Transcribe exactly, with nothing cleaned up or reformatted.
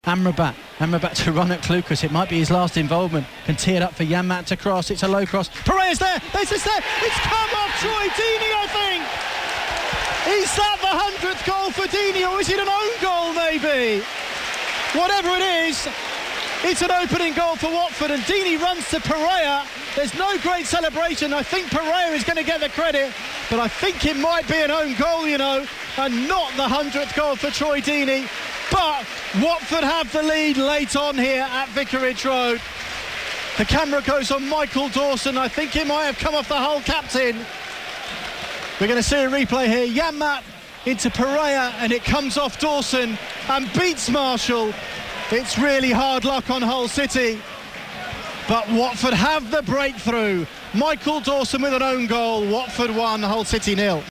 Amrabat, Amrabat to run at Clucas. It might be his last involvement. Can tee it up for Janmaat to cross. It's a low cross. Pereira's there. This is there. It's come off Troy Deeney, I think. Is that the hundredth goal for Deeney, or is it an own goal maybe? Whatever it is, it's an opening goal for Watford, and Deeney runs to Pereira. There's no great celebration. I think Pereira is going to get the credit, but I think it might be an own goal, you know, and not the hundredth goal for Troy Deeney. But Watford have the lead late on here at Vicarage Road. The camera goes on Michael Dawson. I think he might have come off the Hull captain. We're going to see a replay here. Janmaat into Pereira, and it comes off Dawson and beats Marshall. It's really hard luck on Hull City, but Watford have the breakthrough. Michael Dawson with an own goal. Watford one, Hull City nil.